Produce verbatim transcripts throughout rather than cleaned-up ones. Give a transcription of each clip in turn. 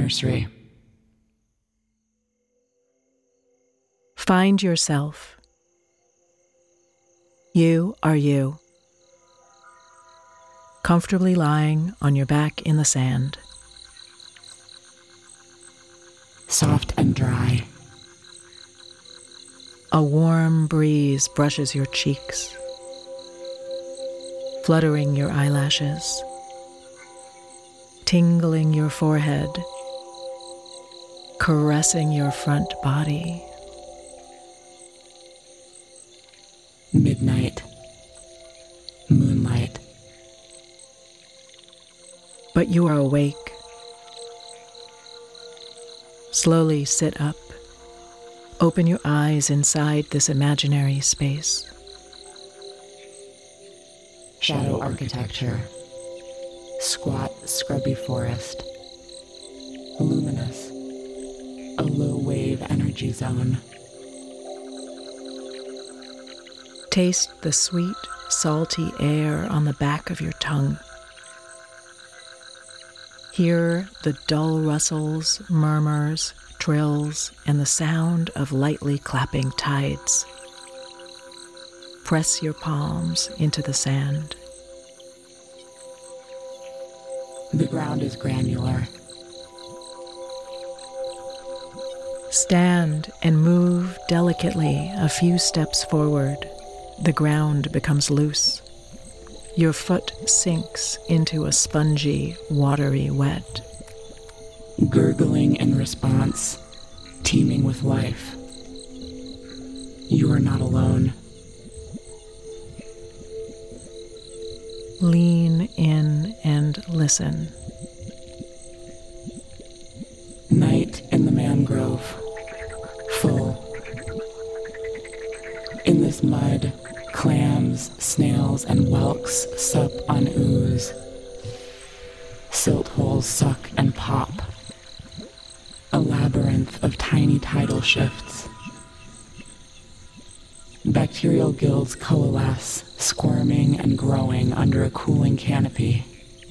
nursery. Find yourself. You are you. Comfortably lying on your back in the sand. Soft and dry. A warm breeze brushes your cheeks, fluttering your eyelashes, tingling your forehead, caressing your front body. Midnight. Moonlight. But you are awake. Slowly sit up. Open your eyes inside this imaginary space. Shadow architecture. Squat, scrubby forest. Luminous. A low-wave energy zone. Taste the sweet, salty air on the back of your tongue. Hear the dull rustles, murmurs, trills, and the sound of lightly clapping tides. Press your palms into the sand. The ground is granular. Stand and move delicately a few steps forward. The ground becomes loose. Your foot sinks into a spongy, watery wet. Gurgling in response, teeming with life. You are not alone. Lean in and listen. Night in the mangrove, full. In this mud, clams, snails, and whelks sup on ooze. Silt holes suck and pop. A labyrinth of tiny tidal shifts. Bacterial gills coalesce, squirming and growing under a cooling canopy.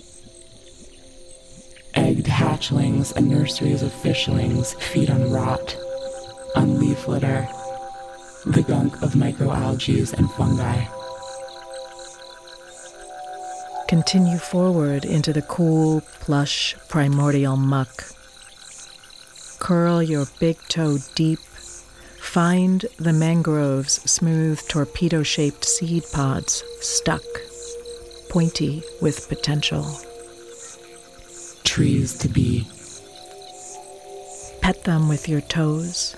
Egged hatchlings and nurseries of fishlings feed on rot, on leaf litter, the gunk of microalgae and fungi. Continue forward into the cool, plush, primordial muck. Curl your big toe deep. Find the mangrove's smooth, torpedo-shaped seed pods stuck, pointy with potential. Trees to be. Pet them with your toes.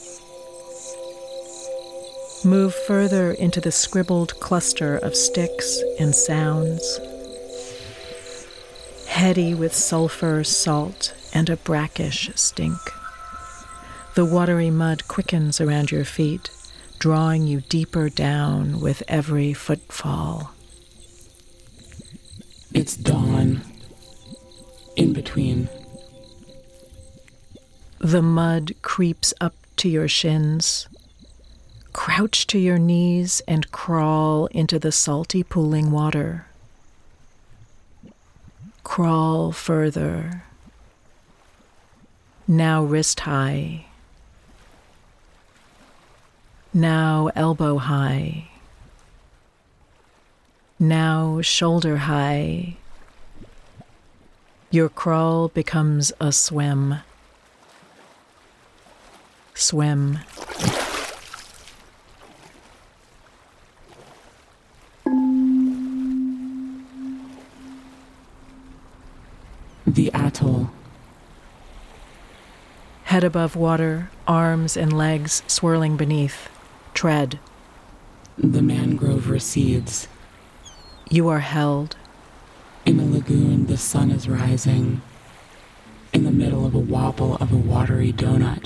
Move further into the scribbled cluster of sticks and sounds, heady with sulfur, salt, and a brackish stink. The watery mud quickens around your feet, drawing you deeper down with every footfall. It's dawn. In between. The mud creeps up to your shins. Crouch to your knees and crawl into the salty pooling water. Crawl further. Now wrist high. Now elbow high. Now shoulder high. Your crawl becomes a swim. Swim. The atoll. Head above water, arms and legs swirling beneath. Tread. The mangrove recedes. You are held. In a lagoon, the sun is rising. In the middle of a wobble of a watery donut.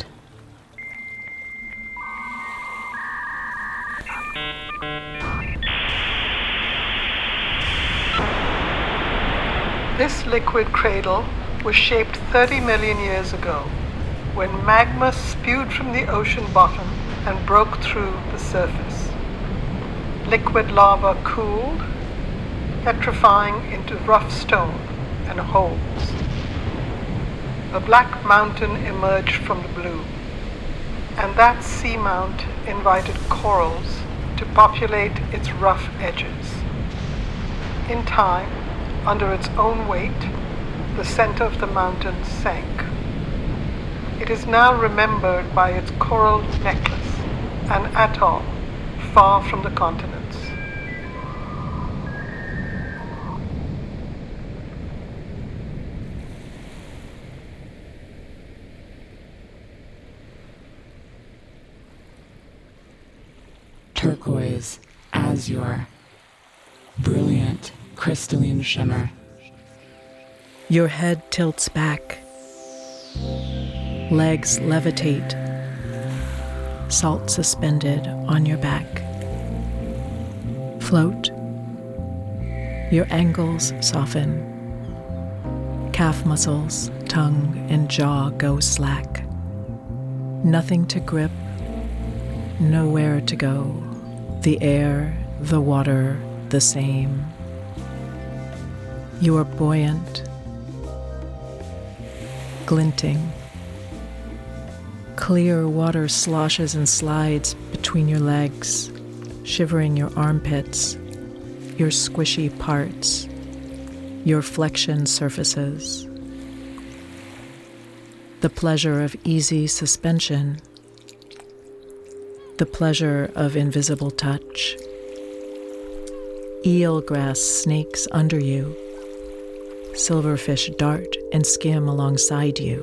This liquid cradle was shaped thirty million years ago, when magma spewed from the ocean bottom and broke through the surface. Liquid lava cooled, petrifying into rough stone and holes. a black mountain emerged from the blue, and that seamount invited corals to populate its rough edges. In time, under its own weight, the center of the mountain sank. It is now remembered by its coral necklace, an atoll far from the continents. Turquoise, azure, brilliant, crystalline shimmer. Your head tilts back. Legs levitate, salt suspended on your back. Float. Your ankles soften. Calf muscles, tongue, and jaw go slack. Nothing to grip, nowhere to go. The air, the water, the same. You are buoyant, glinting. Clear water sloshes and slides between your legs, shivering your armpits, your squishy parts, your flexion surfaces. The pleasure of easy suspension, the pleasure of invisible touch. Eelgrass snakes under you. Silverfish dart and skim alongside you.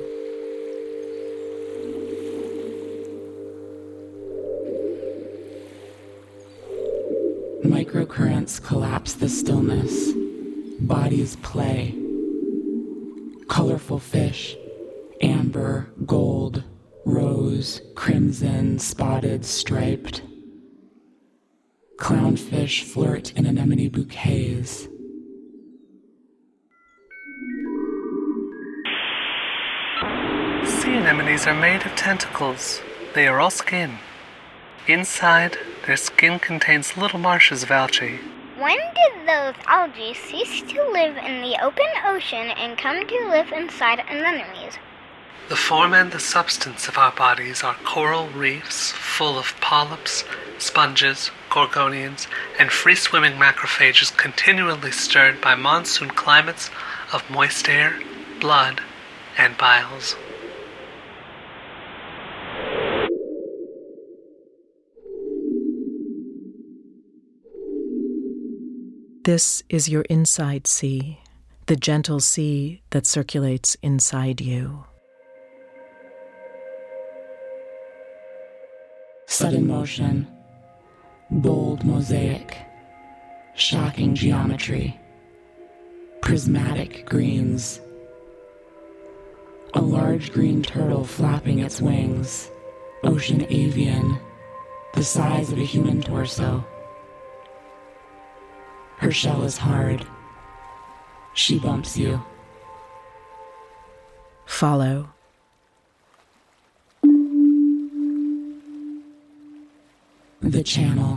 Microcurrents collapse the stillness. Bodies play. Colorful fish, amber, gold, rose, crimson, spotted, striped. Clownfish flirt in anemone bouquets. Sea anemones are made of tentacles. They are all skin. Inside, their skin contains little marshes of algae. When did those algae cease to live in the open ocean and come to live inside anemones? The form and the substance of our bodies are coral reefs full of polyps, sponges, gorgonians, and free-swimming macrophages continually stirred by monsoon climates of moist air, blood, and biles. This is your inside sea, the gentle sea that circulates inside you. Sudden motion, bold mosaic, shocking geometry, prismatic greens. A large green turtle flapping its wings, ocean avian, the size of a human torso. Her shell is hard. She bumps you. Follow. The channel.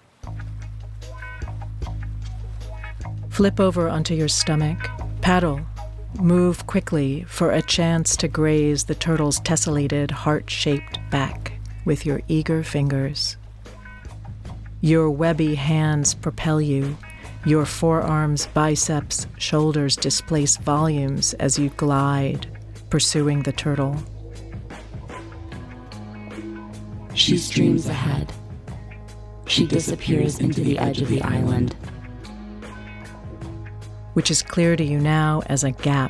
Flip over onto your stomach. Paddle. Move quickly for a chance to graze the turtle's tessellated, heart-shaped back with your eager fingers. Your webby hands propel you. Your forearms, biceps, shoulders displace volumes as you glide, pursuing the turtle. She streams ahead. She disappears into the edge of the island, which is clear to you now as a gap.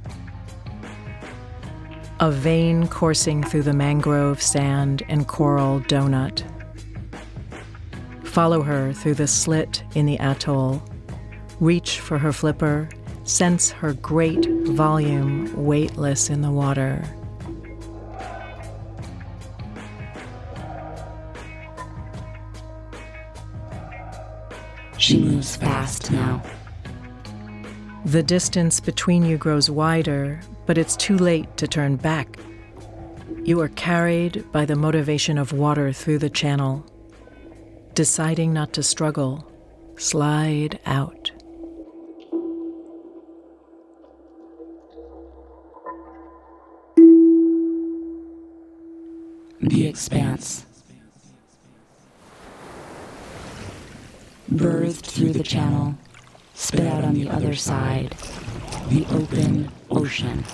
A vein coursing through the mangrove sand and coral donut. Follow her through the slit in the atoll. Reach for her flipper. Sense her great volume weightless in the water. She moves fast now. The distance between you grows wider, but it's too late to turn back. You are carried by the motivation of water through the channel. Deciding not to struggle, slide out. The expanse. Birthed through the channel, spit out on the other side, the open ocean.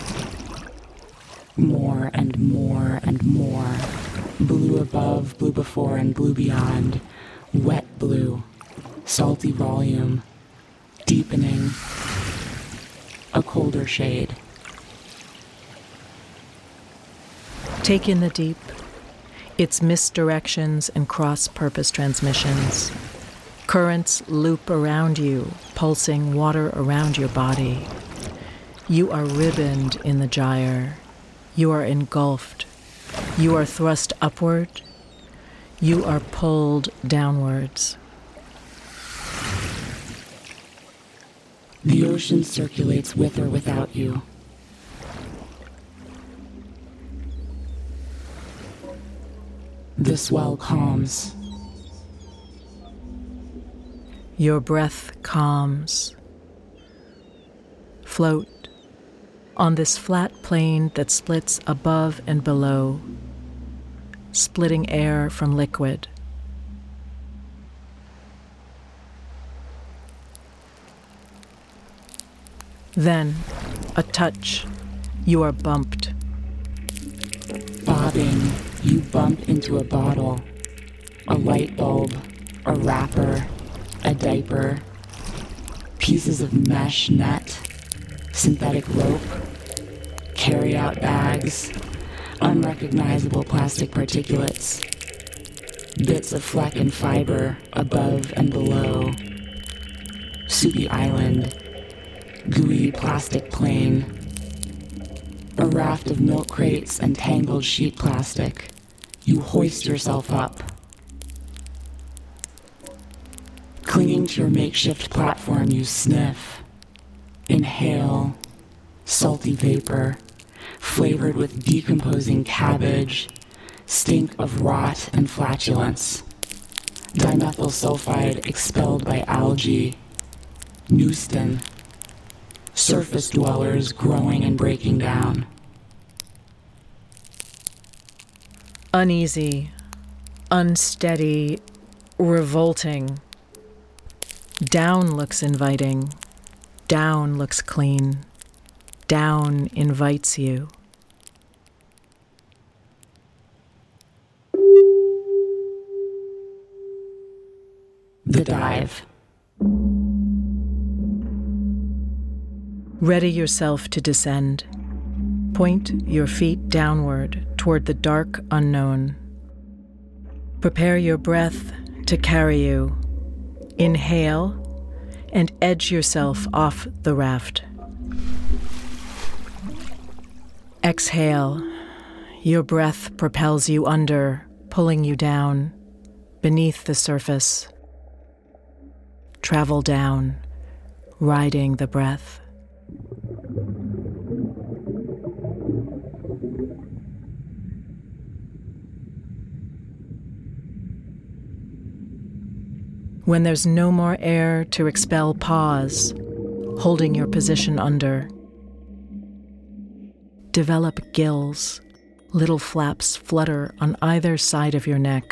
More and more and more. Blue above, blue before, and blue beyond. Wet blue. Salty volume. Deepening. A colder shade. Take in the deep, its misdirections and cross-purpose transmissions. Currents loop around you, pulsing water around your body. You are ribboned in the gyre. You are engulfed. You are thrust upward. You are pulled downwards. The ocean circulates with or without you. The swell calms. Your breath calms. Float on this flat plane that splits above and below, splitting air from liquid. Then, a touch, you are bumped. Bobbing, you bump into a bottle, a light bulb, a wrapper, a diaper, pieces of mesh net, synthetic rope, carry-out bags, unrecognizable plastic particulates, bits of fleck and fiber above and below, soupy island, gooey plastic plain, a raft of milk crates and tangled sheet plastic. You hoist yourself up. Clinging to your makeshift platform, you sniff, inhale, salty vapor, flavored with decomposing cabbage, stink of rot and flatulence, dimethyl sulfide expelled by algae, Newston, surface dwellers growing and breaking down. Uneasy, unsteady, revolting. Down looks inviting. Down looks clean. Down invites you. The dive. Ready yourself to descend. Point your feet downward toward the dark unknown. Prepare your breath to carry you. Inhale and edge yourself off the raft. Exhale. Your breath propels you under, pulling you down, beneath the surface. Travel down, riding the breath. When there's no more air to expel, pause, holding your position under. Develop gills. Little flaps flutter on either side of your neck.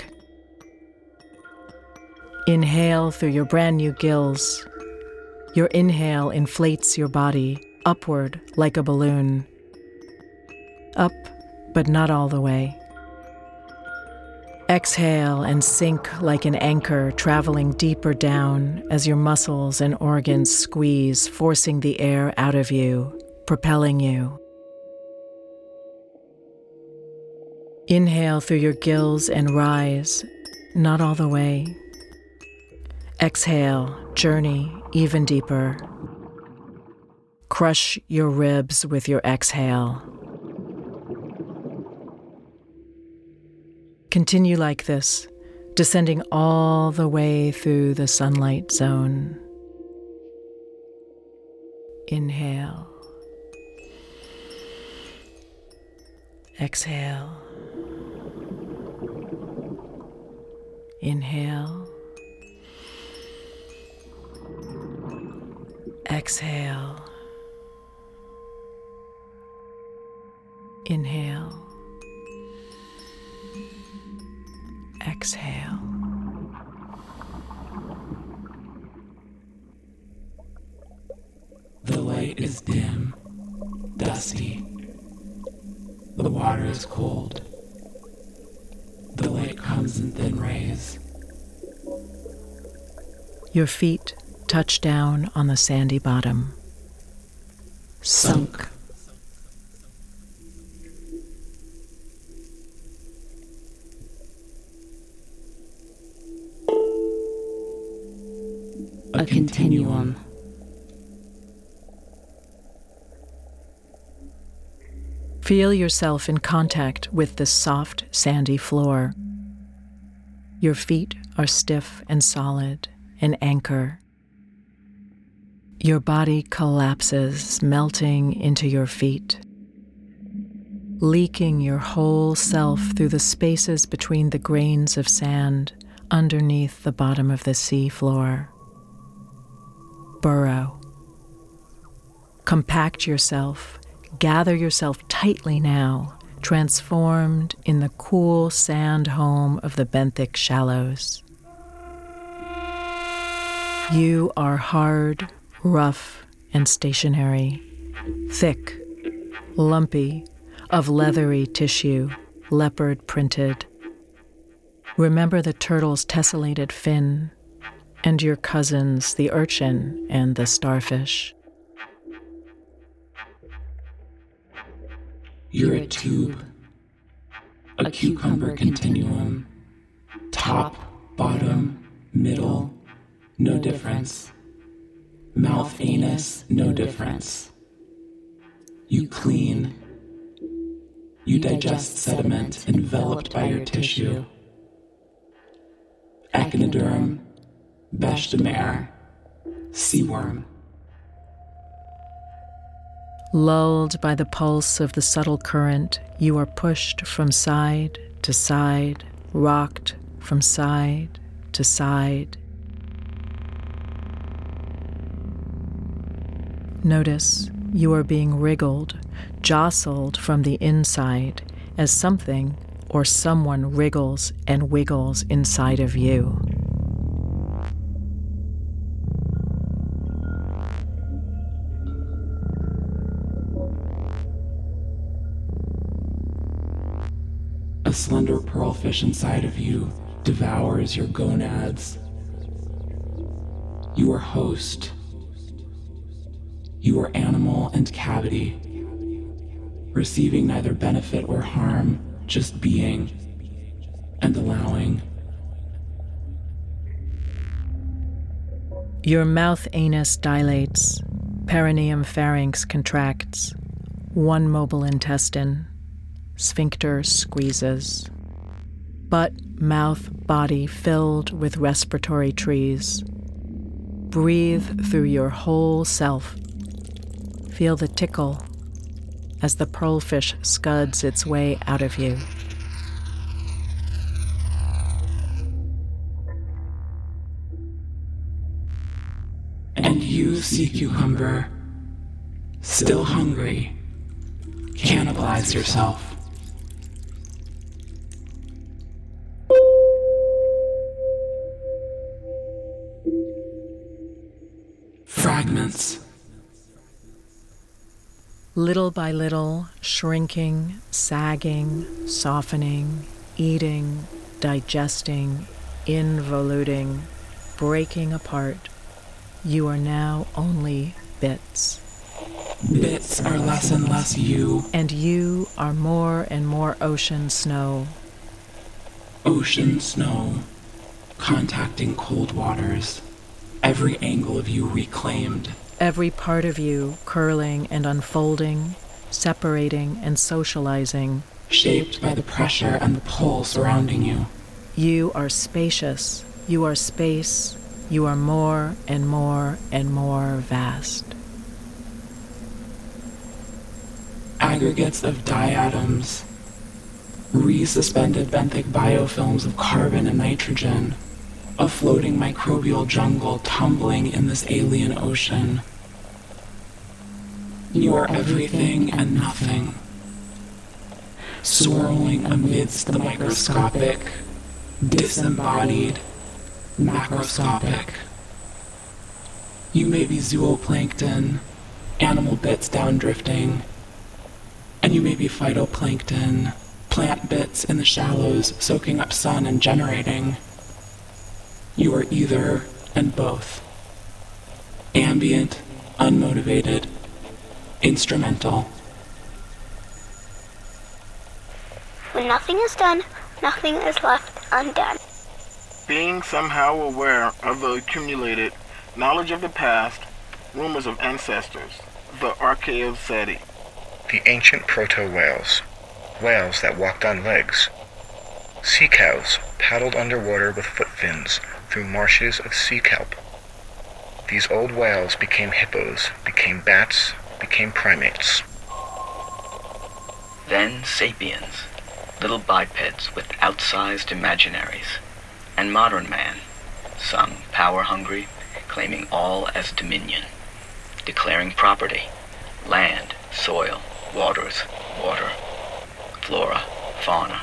Inhale through your brand new gills. Your inhale inflates your body upward like a balloon. Up, but not all the way. Exhale and sink like an anchor, traveling deeper down as your muscles and organs squeeze, forcing the air out of you, propelling you. Inhale through your gills and rise, not all the way. Exhale, journey even deeper. Crush your ribs with your exhale. Continue like this, descending all the way through the sunlight zone. Inhale. Exhale. Inhale. Exhale. Inhale. exhale. The light is dim, dusty. The water is cold. The light comes in thin rays. Your feet touch down on the sandy bottom. Sunk. A continuum. Feel yourself in contact with the soft, sandy floor. Your feet are stiff and solid, an anchor. Your body collapses, melting into your feet, leaking your whole self through the spaces between the grains of sand underneath the bottom of the sea floor. Burrow. Compact yourself. Gather yourself tightly now, transformed in the cool sand home of the benthic shallows. You are hard, rough, and stationary, thick, lumpy, of leathery tissue, leopard printed. Remember the turtle's tessellated fin, and your cousins, the urchin and the starfish. You're a tube, a cucumber continuum, top, bottom, middle, no difference. Mouth, anus, no difference. You clean. You digest sediment enveloped by your tissue. Echinoderm, bêche de mer, seaworm. Lulled by the pulse of the subtle current, you are pushed from side to side, rocked from side to side. Notice you are being wriggled, jostled from the inside as something or someone wriggles and wiggles inside of you. A slender pearlfish inside of you devours your gonads. You are host. You are animal and cavity, receiving neither benefit or harm, just being and allowing. Your mouth anus dilates, perineum pharynx contracts, one mobile intestine, sphincter squeezes, butt, mouth, body filled with respiratory trees. Breathe through your whole self. Feel the tickle as the pearlfish scuds its way out of you. And you, sea cucumber, still hungry, cannibalize yourself. Fragments. Little by little, shrinking, sagging, softening, eating, digesting, involuting, breaking apart, you are now only bits. Bits are less and less you. And you are more and more ocean snow. Ocean snow, contacting cold waters, every angle of you reclaimed. Every part of you curling and unfolding, separating and socializing. Shaped by the pressure and the pull surrounding you. You are spacious. You are space. You are more and more and more vast. Aggregates of diatoms, resuspended benthic biofilms of carbon and nitrogen, a floating microbial jungle tumbling in this alien ocean. You are everything and nothing, swirling amidst the microscopic, disembodied, macroscopic. You may be zooplankton, animal bits down drifting, and you may be phytoplankton, plant bits in the shallows soaking up sun and generating. You are either and both. Ambient, unmotivated, instrumental. When nothing is done, nothing is left undone. Being somehow aware of the accumulated knowledge of the past, rumors of ancestors, the archaeoceti. The ancient proto-whales, whales that walked on legs. Sea cows paddled underwater with foot fins through marshes of sea kelp. These old whales became hippos, became bats, became primates. Then sapiens, little bipeds with outsized imaginaries, and modern man, some power-hungry, claiming all as dominion, declaring property, land, soil, waters, water, flora, fauna.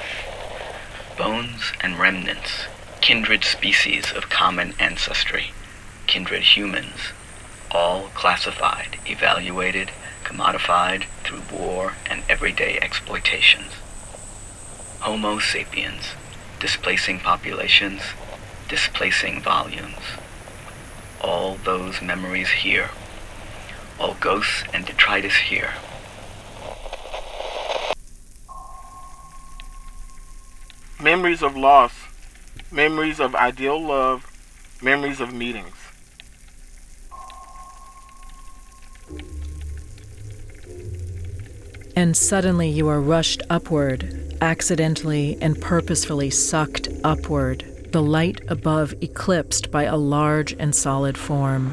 Bones and remnants, kindred species of common ancestry, kindred humans, all classified, evaluated, commodified through war and everyday exploitations. Homo sapiens, displacing populations, displacing volumes. All those memories here, all ghosts and detritus here. Memories of loss, memories of ideal love, memories of meetings. And suddenly you are rushed upward, accidentally and purposefully sucked upward, the light above eclipsed by a large and solid form.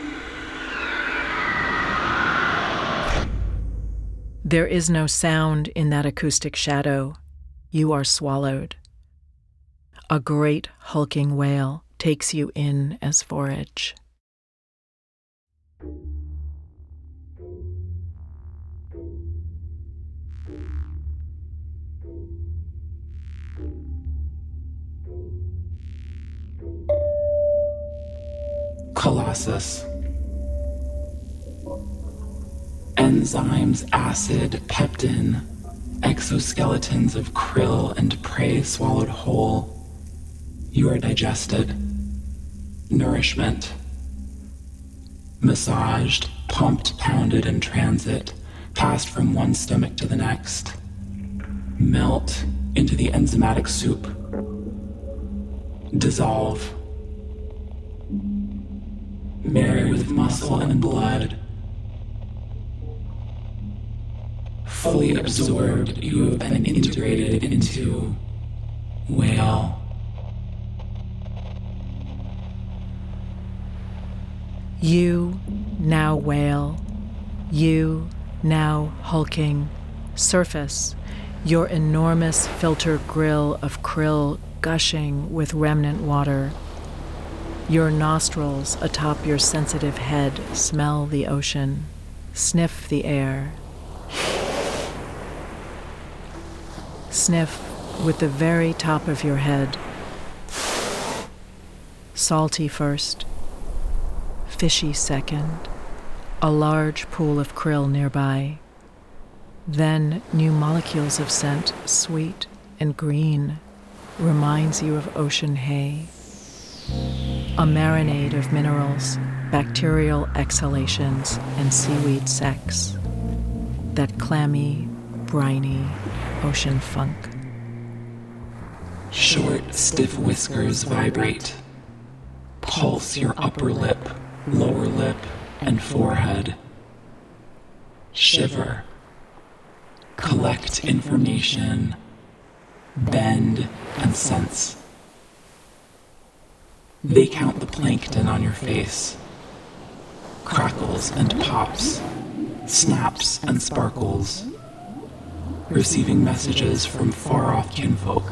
There is no sound in that acoustic shadow. You are swallowed. A great hulking whale takes you in as forage. Colossus. Enzymes, acid, peptin, exoskeletons of krill and prey swallowed whole. You are digested. Nourishment. Massaged, pumped, pounded in transit, passed from one stomach to the next. Melt into the enzymatic soup. Dissolve. Marry with muscle and blood. Fully absorbed, you have been integrated into whale. You, now whale. You, now hulking. Surface, your enormous filter grill of krill gushing with remnant water. Your nostrils atop your sensitive head smell the ocean, sniff the air. Sniff with the very top of your head. Salty first, fishy second, a large pool of krill nearby. Then new molecules of scent, sweet and green, reminds you of ocean hay. A marinade of minerals, bacterial exhalations, and seaweed sex. That clammy, briny ocean funk. Short, stiff whiskers vibrate. Pulse your upper lip, lower lip, and forehead. Shiver. Collect information. Bend and sense. They count the plankton on your face. Crackles and pops, snaps and sparkles. Receiving messages from far-off kinfolk.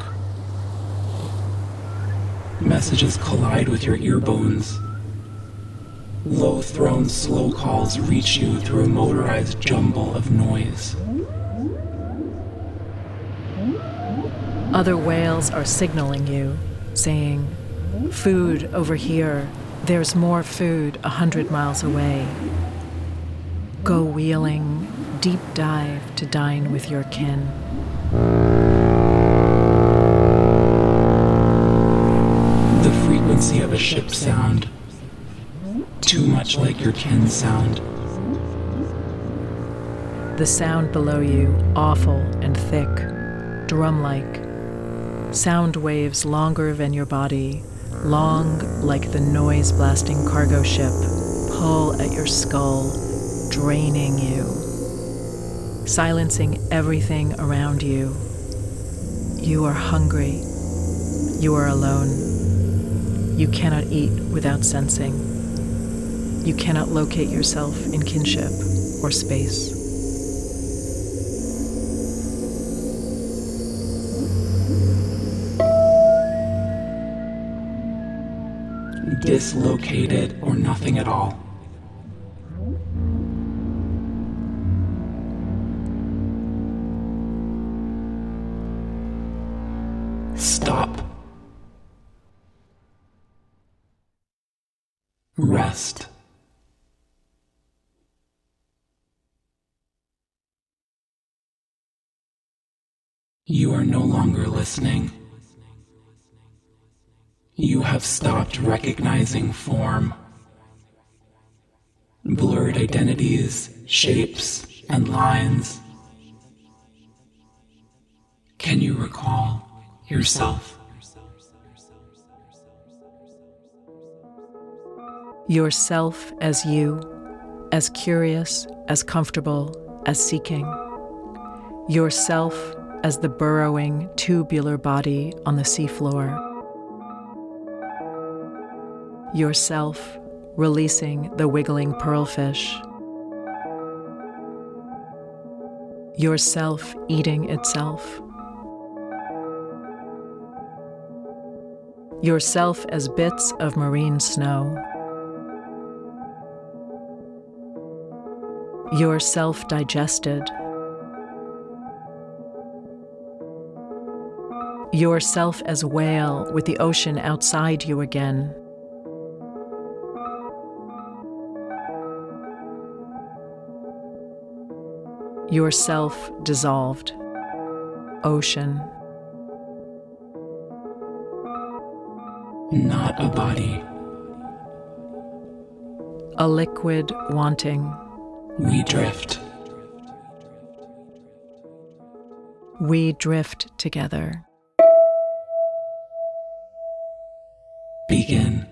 Messages collide with your ear bones. Low-thrown slow calls reach you through a motorized jumble of noise. Other whales are signaling you, saying, "Food over here. There's more food a hundred miles away." Go wheeling, deep dive to dine with your kin. The frequency of a ship sound, too much like your kin sound. The sound below you, awful and thick, drum-like. Sound waves longer than your body, long like the noise-blasting cargo ship, pull at your skull, draining you, silencing everything around you. You are hungry. You are alone. You cannot eat without sensing. You cannot locate yourself in kinship or space. Dislocated or nothing at all. Stop. Rest. You are no longer listening. You have stopped recognizing form, blurred identities, shapes, and lines. Can you recall yourself? Yourself as you, as curious, as comfortable, as seeking. Yourself as the burrowing, tubular body on the seafloor. Yourself releasing the wiggling pearlfish. Yourself eating itself. Yourself as bits of marine snow. Yourself digested. Yourself as whale with the ocean outside you again. Yourself dissolved. Ocean. Not a body. A liquid wanting. We drift. We drift together. Begin.